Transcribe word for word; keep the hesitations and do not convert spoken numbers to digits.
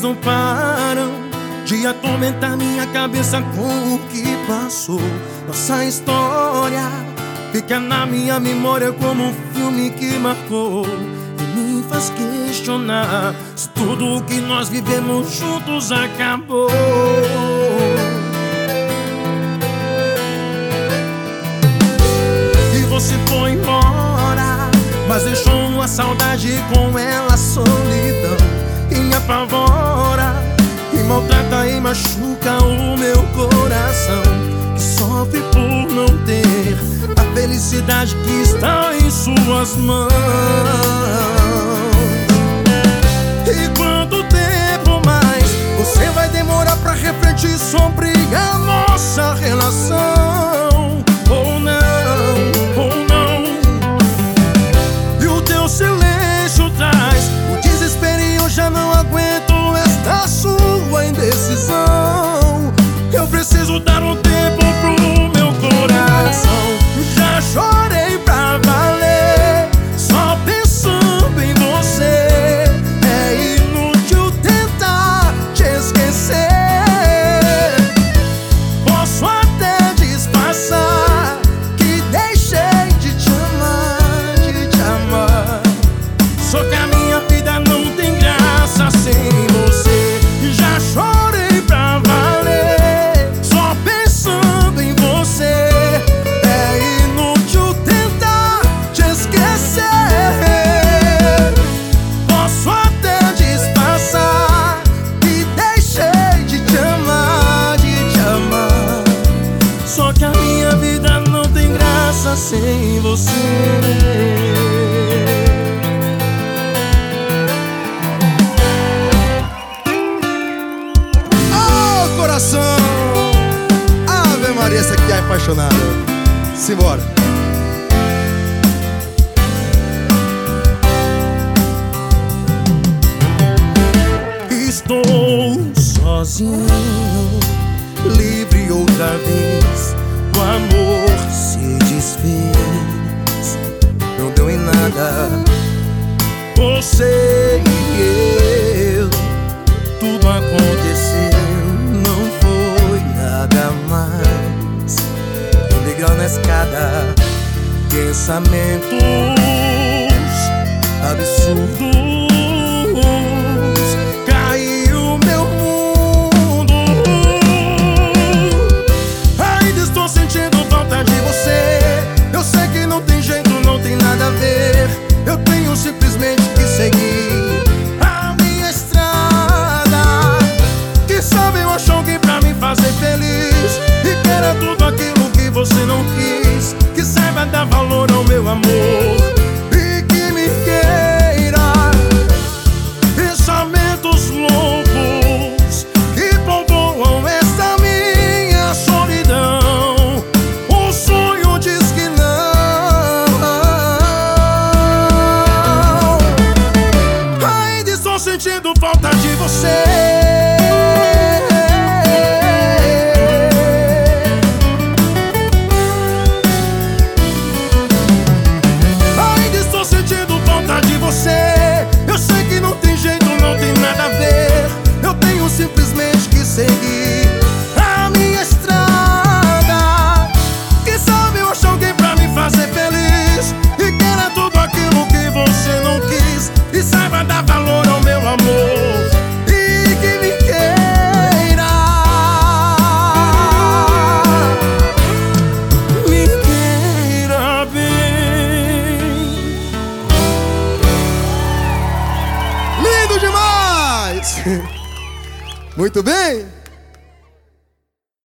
não param de atormentar minha cabeça com o que passou. Nossa história fica na minha memória como um filme que marcou e me faz questionar se tudo o que nós vivemos juntos acabou. E você foi embora, mas deixou uma saudade com ela, a solidão, e me apavora, e maltrata e machuca o meu coração, que sofre por não ter a felicidade que está em suas mãos. E quanto tempo mais você vai demorar pra refletir sobre a nossa relação? Ou não, ou não. E o teu silêncio traz o desespero e eu já não aguento esta sua indecisão. Eu preciso dar um tempo pro meu coração. Já chorei pra valer, só pensando em você. É inútil tentar te esquecer. Posso até disfarçar que deixei de te amar, de te amar. Só que a minha vida não tem graça sem você. Já chorei pra valer, só pensando em você. É inútil tentar te esquecer. Posso até disfarçar que deixei de te amar, de te amar. Só que a minha vida não tem graça sem você. Coração, Ave Maria, essa aqui é apaixonada. Simbora. Estou sozinho, livre outra vez. O amor se desfez, não deu em nada. Você e eu, tudo aconteceu, não foi nada mais. Um degrau na escada, pensamentos absurdos. Caiu meu mundo. Ainda estou sentindo falta de você. Eu sei que não tem jeito, não tem nada a ver. Eu tenho simplesmente que seguir a minha estrada. Que sabe eu acho alguém pra me fazer feliz e que era tudo aquilo que você não quis. Que saiba dar valor ao meu amor e que me queira. Pensamentos loucos que povoam esta minha solidão. O sonho diz que não. Ainda estou sentindo falta de você. Eu sei que não tem jeito, não tem nada a ver. Eu tenho simplesmente que seguir a minha estrada. Quem sabe eu acho alguém pra me fazer feliz e que era tudo aquilo que você não quis. E saiba dar valor ao meu amor e que me queira. Me queira bem. Lindo demais! Muito bem!